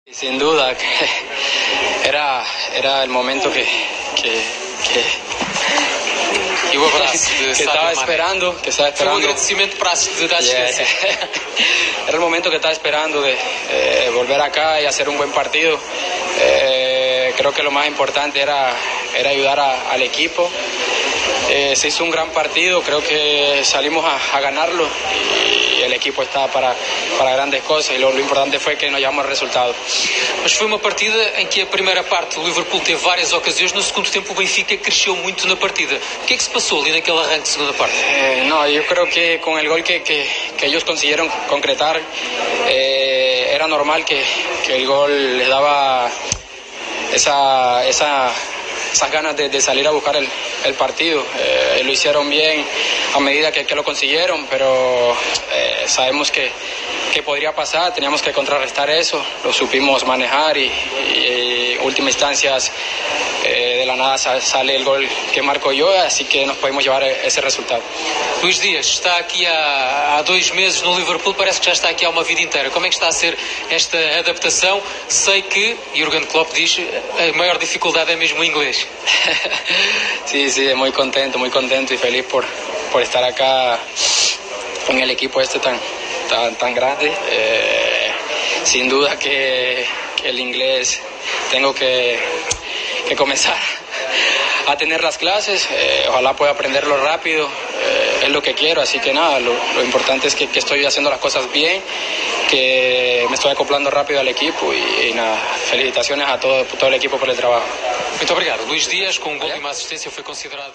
Sin duda, que era el momento que E o abraço de estaba Sadio Mané. esperando, Foi um agradecimento para da assistência. Era el momento que estaba esperando de volver acá y hacer un buen partido. Creo que lo más importante era ayudar al equipo. Se hizo un gran partido, creo que salimos a ganarlo y el equipo está para grandes cosas y lo importante fue que nos llevamos el resultado. Mas foi uma partida em que a primeira parte o Liverpool teve várias ocasiões, no segundo tempo o Benfica cresceu muito na partida. O que é que se passou ali naquele arranque de segunda parte? No, yo creo que con el gol que ellos consiguieron concretar, era normal que el gol les daba esas ganas de salir a buscar el partido. Lo hicieron bien a medida que lo consiguieron, pero sabemos que podría pasar, teníamos que contrarrestar eso, lo supimos manejar y últimas instancias de la nada sale el gol que marco yo, así que nos podemos llevar ese resultado. Luís Dias está aqui há 2 meses no Liverpool, parece que já está aqui há uma vida inteira. Como é que está a ser esta adaptação? Sei que Jürgen Klopp diz a maior dificuldade é mesmo o inglês. Sí, muy contento y feliz por estar acá en el equipo tan grande. Sin duda que el inglés tengo que comenzar a tener las clases, ojalá pueda aprenderlo rápido, es lo que quiero, así que nada, lo importante es que estoy haciendo las cosas bien, que me estoy acoplando rápido al equipo y nada, felicitaciones a todo el equipo por el trabajo. Muito obrigado. Luís Dias, com um gol e uma assistência, foi considerado